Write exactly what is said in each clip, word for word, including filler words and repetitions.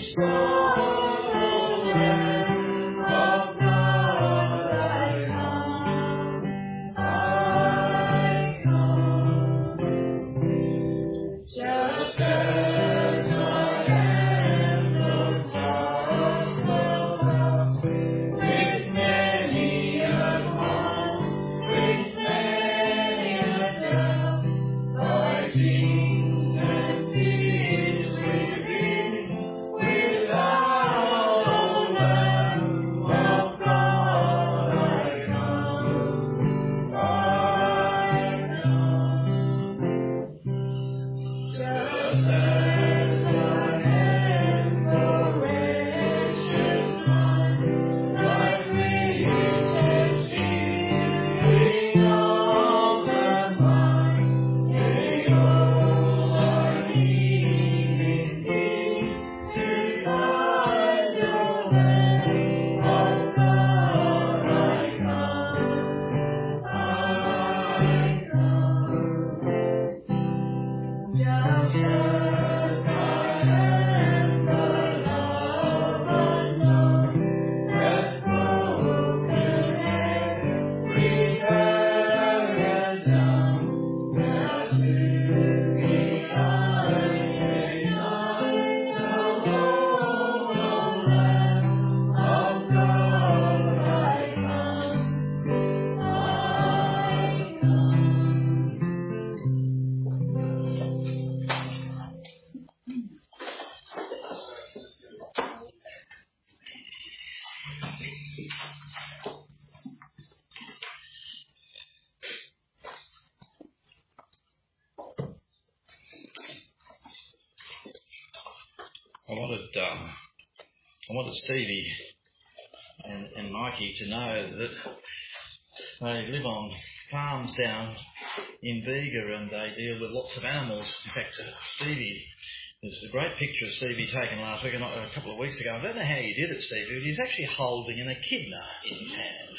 I wanted, um, I wanted Stevie and, and Mikey to know that they live on farms down in Bega and they deal with lots of animals. In fact, uh, Stevie, there's a great picture of Stevie taken last week, a couple of weeks ago. I don't know how he did it, Stevie, but he's actually holding an echidna in his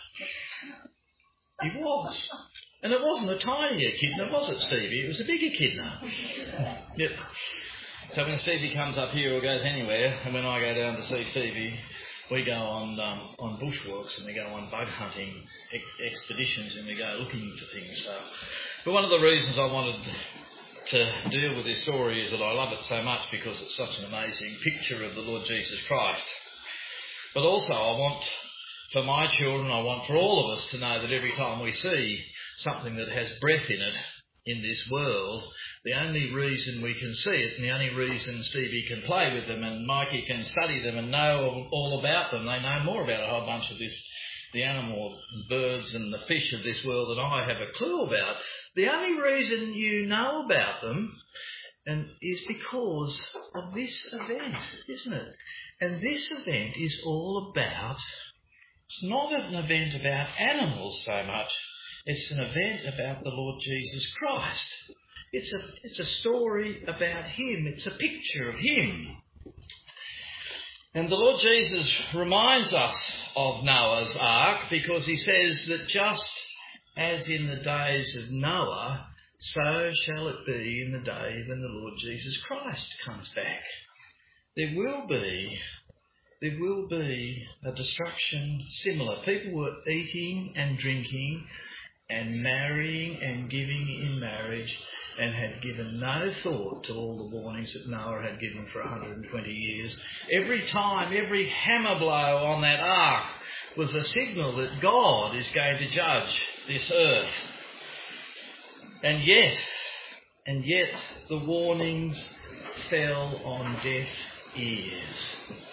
hand. He was. And it wasn't a tiny echidna, was it, Stevie? It was a big echidna. Yep. So when Stevie comes up here or goes anywhere, and when I go down to see Stevie, we go on um, on bushwalks and we go on bug hunting ex- expeditions and we go looking for things. So, but one of the reasons I wanted to deal with this story is that I love it so much because it's such an amazing picture of the Lord Jesus Christ. But also I want for my children, I want for all of us to know that every time we see something that has breath in it in this world, the only reason we can see it and the only reason Stevie can play with them and Mikey can study them and know all about them, they know more about a whole bunch of this, the animal, birds and the fish of this world than I have a clue about. The only reason you know about them and is because of this event, isn't it? And this event is all about, it's not an event about animals so much, it's an event about the Lord Jesus Christ. It's a, it's a story about him. It's a picture of him. And the Lord Jesus reminds us of Noah's ark because he says that just as in the days of Noah, so shall it be in the day when the Lord Jesus Christ comes back. There will be, there will be a destruction similar. People were eating and drinking and marrying and giving in marriage and had given no thought to all the warnings that Noah had given for one hundred twenty years. Every time, every hammer blow on that ark was a signal that God is going to judge this earth. And yet, and yet the warnings fell on deaf ears.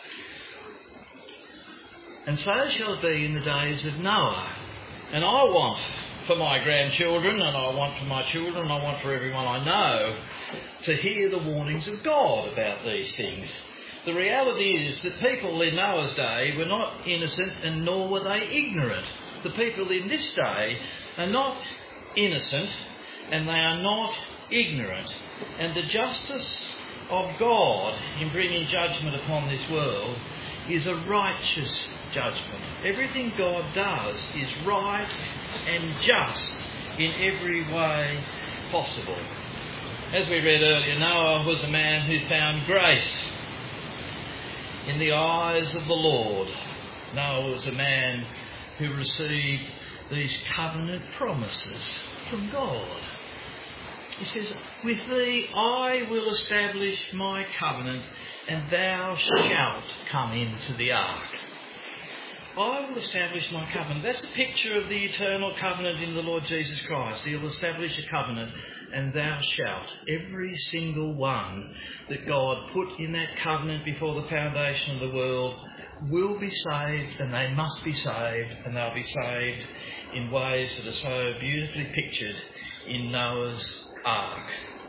And so shall it be in the days of Noah. And I want for my grandchildren, and I want for my children, and I want for everyone I know, to hear the warnings of God about these things. The reality is that people in Noah's day were not innocent and nor were they ignorant. The people in this day are not innocent and they are not ignorant. And the justice of God in bringing judgment upon this world is a righteous judgment. Everything God does is right and just in every way possible. As we read earlier, Noah was a man who found grace. in the eyes of the Lord. Noah was a man who received these covenant promises from God. He says, with thee I will establish my covenant, and thou shalt come into the ark. I will establish my covenant. That's a picture of the eternal covenant in the Lord Jesus Christ. He will establish a covenant, and thou shalt. Every single one that God put in that covenant before the foundation of the world will be saved, and they must be saved, and they'll be saved in ways that are so beautifully pictured in Noah's Ark.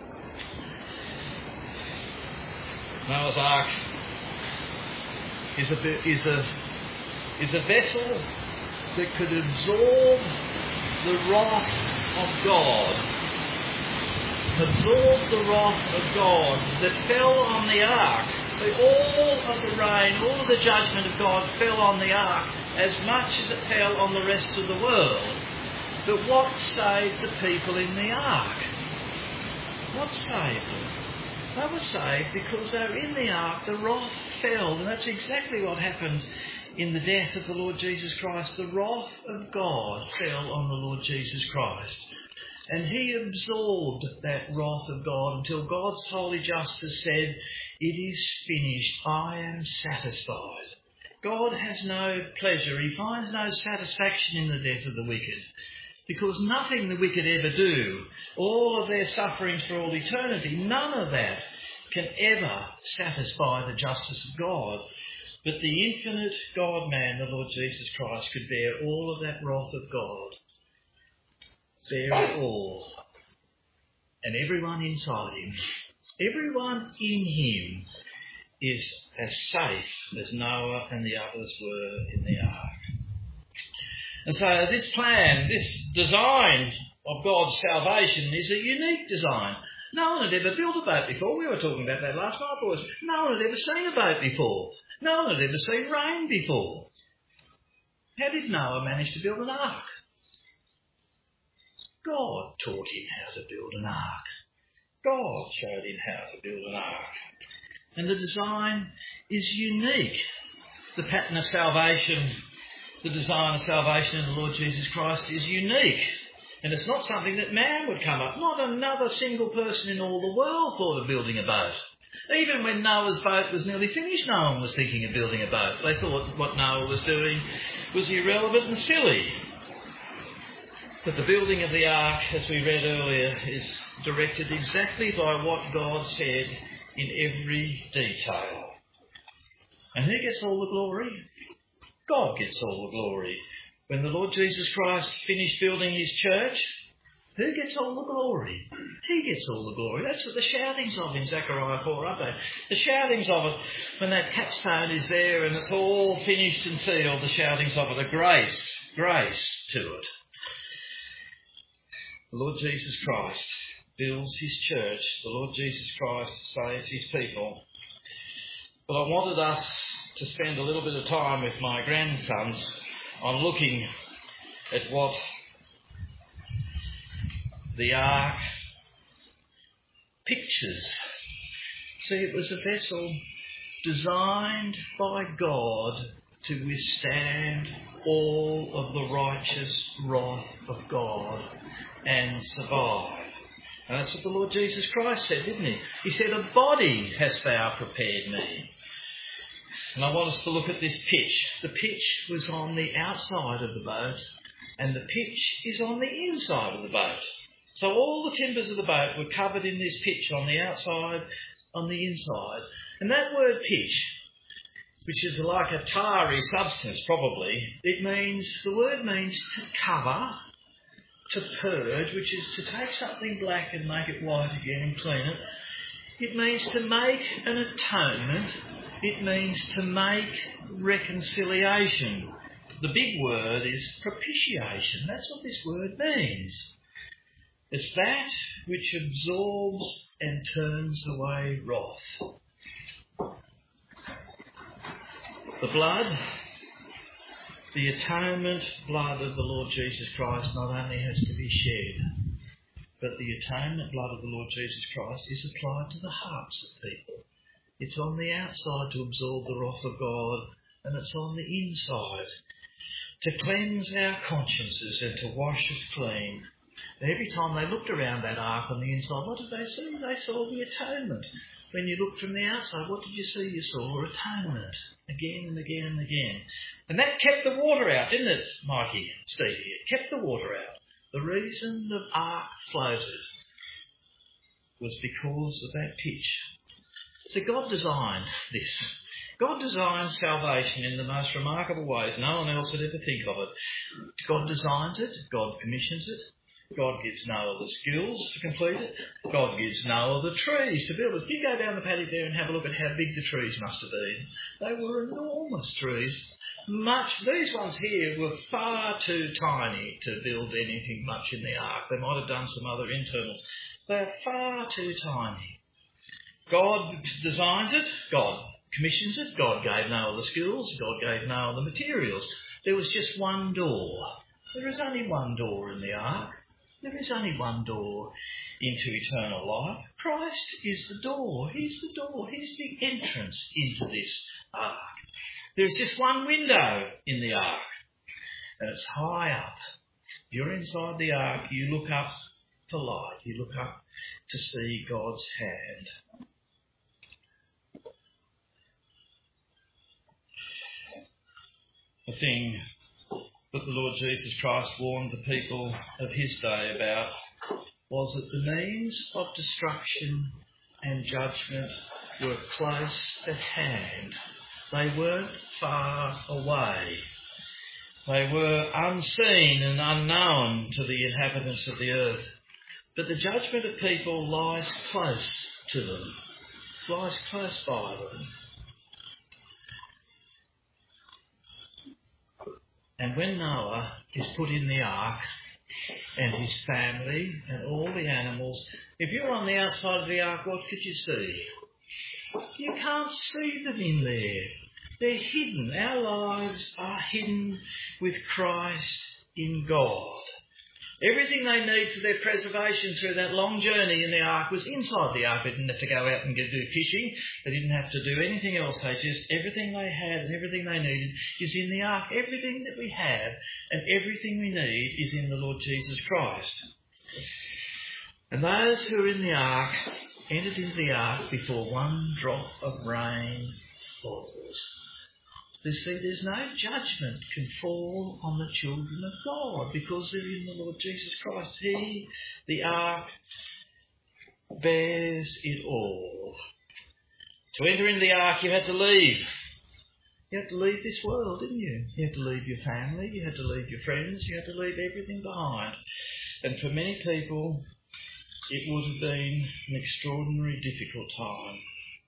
Noah's Ark is a, is a, is a vessel that could absorb the wrath of God. Absorb the wrath of God that fell on the ark. All of the rain, all of the judgment of God fell on the ark as much as it fell on the rest of the world. But what saved the people in the ark? What saved them? They were saved because they were in the ark. The wrath fell, and that's exactly what happened in the death of the Lord Jesus Christ. The wrath of God fell on the Lord Jesus Christ. And he absorbed that wrath of God until God's holy justice said, it is finished, I am satisfied. God has no pleasure, he finds no satisfaction in the death of the wicked, because nothing the wicked ever do, all of their sufferings for all eternity, none of that can ever satisfy the justice of God. But the infinite God-man, the Lord Jesus Christ, could bear all of that wrath of God. Bear it all. And everyone inside him, everyone in him is as safe as Noah and the others were in the ark. And so this plan, this design of God's salvation is a unique design. No one had ever built a boat before. We were talking about that last night, boys. No one had ever seen a boat before. No one had ever seen rain before. How did Noah manage to build an ark? God taught him how to build an ark. God showed him how to build an ark. And the design is unique. The pattern of salvation, the design of salvation in the Lord Jesus Christ is unique. And it's not something that man would come up. Not another single person in all the world thought of building a boat. Even when Noah's boat was nearly finished, no one was thinking of building a boat. They thought what Noah was doing was irrelevant and silly. But the building of the ark, as we read earlier, is directed exactly by what God said in every detail. And who gets all the glory? God gets all the glory. When the Lord Jesus Christ finished building his church, who gets all the glory? He gets all the glory. That's what the shoutings of in Zechariah four, aren't they? The shoutings of it, when that capstone is there and it's all finished and sealed, the shoutings of it are grace, grace to it. The Lord Jesus Christ builds his church. The Lord Jesus Christ saves his people. But I wanted us to spend a little bit of time with my grandsons on looking at what the ark pictures. See, it was a vessel designed by God to withstand all of the righteous wrath of God and survive. And that's what the Lord Jesus Christ said, didn't he? He said, a body hast thou prepared me. And I want us to look at this pitch. The pitch was on the outside of the boat, and the pitch is on the inside of the boat. So all the timbers of the boat were covered in this pitch on the outside, on the inside. And that word pitch, which is like a tarry substance probably, it means, the word means to cover, to purge, which is to take something black and make it white again and clean it. It means to make an atonement. It means to make reconciliation. The big word is propitiation. That's what this word means. It's that which absorbs and turns away wrath. The blood, the atonement blood of the Lord Jesus Christ not only has to be shed, but the atonement blood of the Lord Jesus Christ is applied to the hearts of people. It's on the outside to absorb the wrath of God, and it's on the inside to cleanse our consciences and to wash us clean. And every time they looked around that ark on the inside, what did they see? They saw the atonement. When you looked from the outside, what did you see? You saw atonement again and again and again. And that kept the water out, didn't it, Mikey, Stevie? It kept the water out. The reason the ark floated was because of that pitch. So God designed this. God designed salvation in the most remarkable ways. No one else would ever think of it. God designs it. God commissions it. God gives Noah the skills to complete it. God gives Noah the trees to build it. If you go down the paddock there and have a look at how big the trees must have been, they were enormous trees. Much, these ones here were far too tiny to build anything much in the ark. They might have done some other internal. They're far too tiny. God designs it. God commissions it. God gave Noah the skills. God gave Noah the materials. There was just one door. There is only one door in the ark. There is only one door into eternal life. Christ is the door. He's the door. He's the entrance into this ark. There is just one window in the ark, and it's high up. If you're inside the ark, you look up to light. You look up to see God's hand. The thing that the Lord Jesus Christ warned the people of his day about was that the means of destruction and judgment were close at hand. They weren't far away. They were unseen and unknown to the inhabitants of the earth. But the judgment of people lies close to them, lies close by them. And when Noah is put in the ark, and his family and all the animals, if you're on the outside of the ark, what could you see? You can't see them in there. They're hidden. Our lives are hidden with Christ in God. Everything they need for their preservation through that long journey in the ark was inside the ark. They didn't have to go out and do fishing. They didn't have to do anything else. They just, everything they had and everything they needed is in the ark. Everything that we have and everything we need is in the Lord Jesus Christ. And those who are in the ark entered into the ark before one drop of rain falls. You see, there's no judgment can fall on the children of God because they're in the Lord Jesus Christ. He, the ark, bears it all. To enter into the ark, you had to leave. You had to leave this world, didn't you? You had to leave your family, you had to leave your friends, you had to leave everything behind. And for many people, it would have been an extraordinarily difficult time.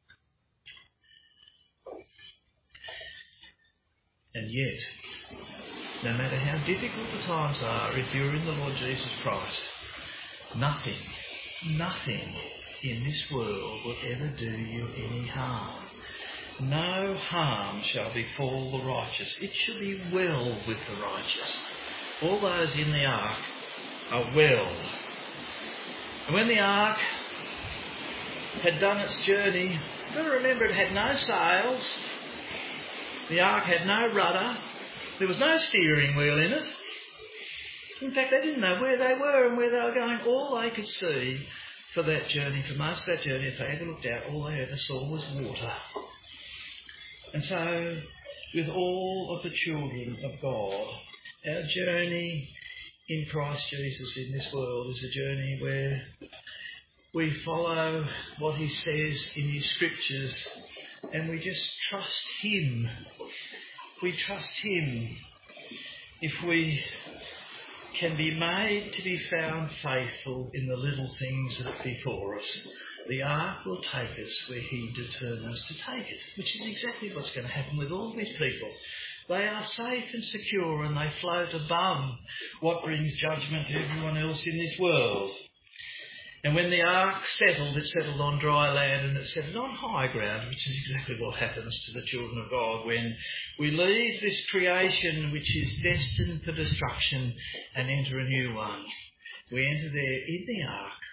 And yet, no matter how difficult the times are, if you're in the Lord Jesus Christ, nothing, nothing in this world will ever do you any harm. No harm shall befall the righteous. It shall be well with the righteous. All those in the ark are well. And when the ark had done its journey, you've got to remember it had no sails. The ark had no rudder. There was no steering wheel in it. In fact, they didn't know where they were and where they were going. All they could see for that journey, for most of that journey, if they ever looked out, all they ever saw was water. And so, with all of the children of God, our journey in Christ Jesus in this world is a journey where we follow what he says in his scriptures and we just trust him. We trust him. If we can be made to be found faithful in the little things that are before us, the ark will take us where he determines to take it, which is exactly what's going to happen with all these people. They are safe and secure and they float above what brings judgment to everyone else in this world. And when the ark settled, it settled on dry land and it settled on high ground, which is exactly what happens to the children of God when we leave this creation which is destined for destruction and enter a new one. We enter there in the ark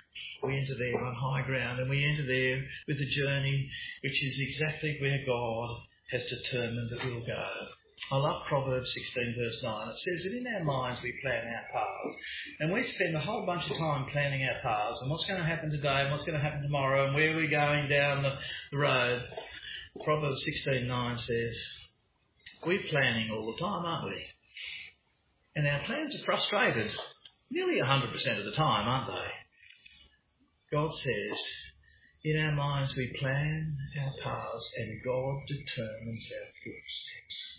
We enter there on high ground, and we enter there with a journey which is exactly where God has determined that we'll go. I love Proverbs sixteen verse nine. It says that in our minds we plan our paths. And we spend a whole bunch of time planning our paths and what's going to happen today and what's going to happen tomorrow and where we're going down the, the road. Proverbs sixteen nine says, we're planning all the time, aren't we? And our plans are frustrated nearly one hundred percent of the time, aren't they? God says, in our minds we plan our paths and God determines our footsteps.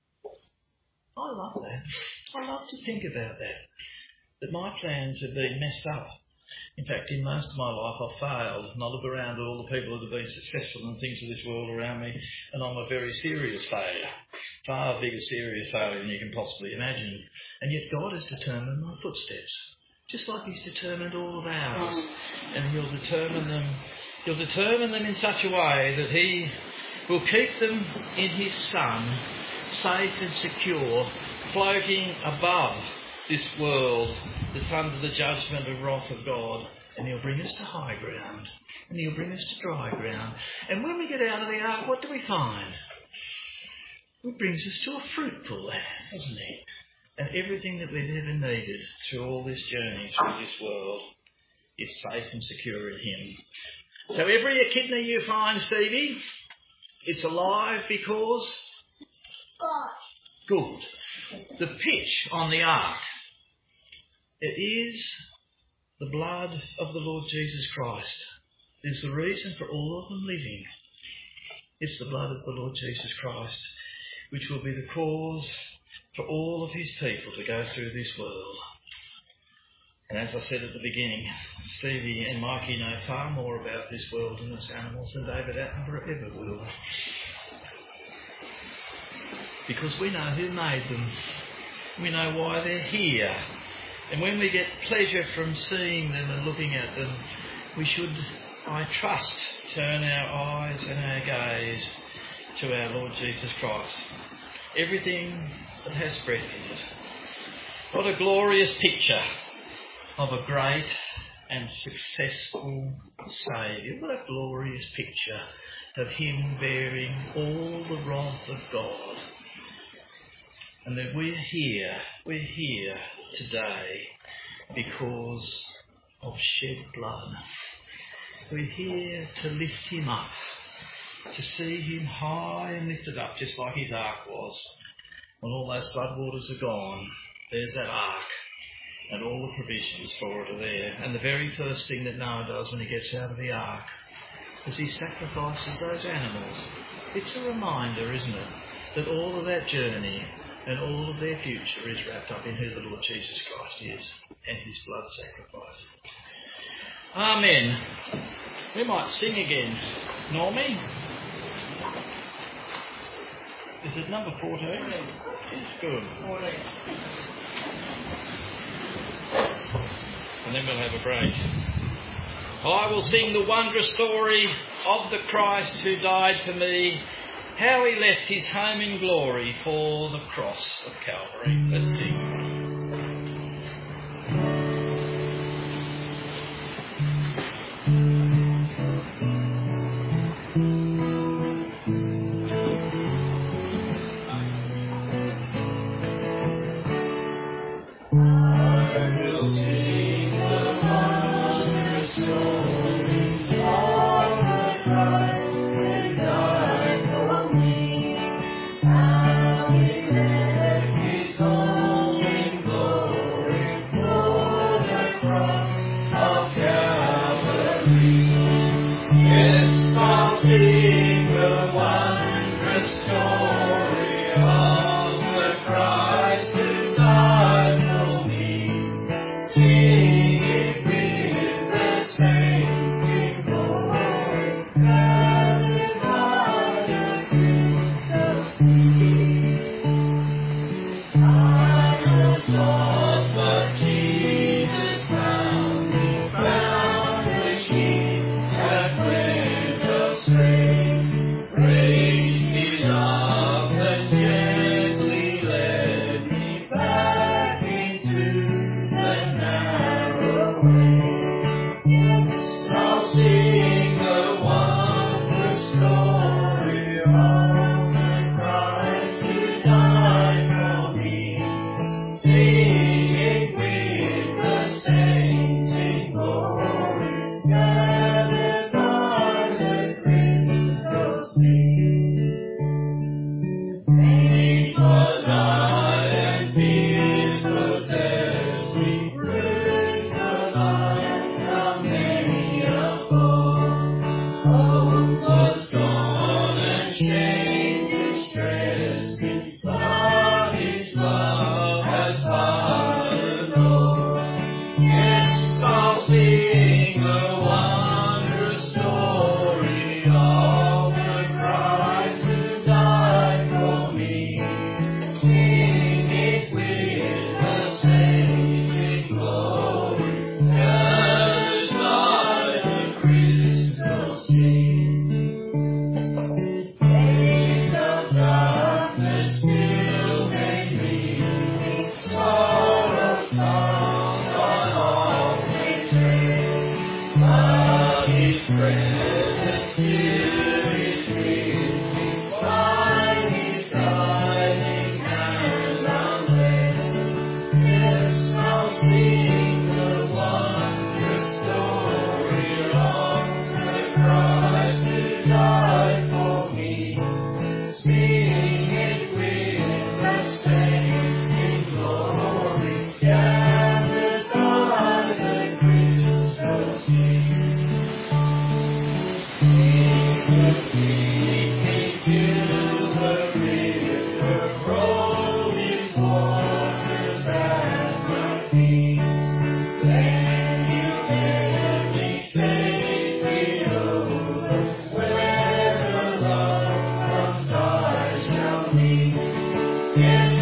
I love that. I love to think about that. That my plans have been messed up. In fact, in most of my life I've failed. And I look around at all the people that have been successful in things of this world around me, and I'm a very serious failure. Far bigger serious failure than you can possibly imagine. And yet God has determined my footsteps. Just like He's determined all of ours. And He'll determine them, He'll determine them in such a way that He will keep them in His Son, safe and secure, floating above this world that's under the judgment and wrath of God. And He'll bring us to high ground. And He'll bring us to dry ground. And when we get out of the ark, what do we find? It brings us to a fruitful land, doesn't He? And everything that we've ever needed through all this journey through this world is safe and secure in Him. So every echidna you find, Stevie, it's alive because... God. Good. The pitch on the ark, it is the blood of the Lord Jesus Christ. It's the reason for all of them living. It's the blood of the Lord Jesus Christ, which will be the cause for all of His people to go through this world. And as I said at the beginning, Stevie and Mikey know far more about this world and its animals than David Attenborough ever will. Because we know who made them. We know why they're here. And when we get pleasure from seeing them and looking at them, we should, I trust, turn our eyes and our gaze to our Lord Jesus Christ. Everything that has breath in it. What a glorious picture of a great and successful Saviour. What a glorious picture of Him bearing all the wrath of God. And that we're here, we're here today because of shed blood. We're here to lift Him up, to see Him high and lifted up, just like His ark was. When all those floodwaters are gone, there's that ark, and all the provisions for it are there. And the very first thing that Noah does when he gets out of the ark is he sacrifices those animals. It's a reminder, isn't it, that all of that journey and all of their future is wrapped up in who the Lord Jesus Christ is and His blood sacrifice. Amen. We might sing again. Normie? Is it number fourteen? It's good. And then we'll have a break. I will sing the wondrous story of the Christ who died for me, how He left His home in glory for the cross of Calvary. Let's sing. His home me. Yes,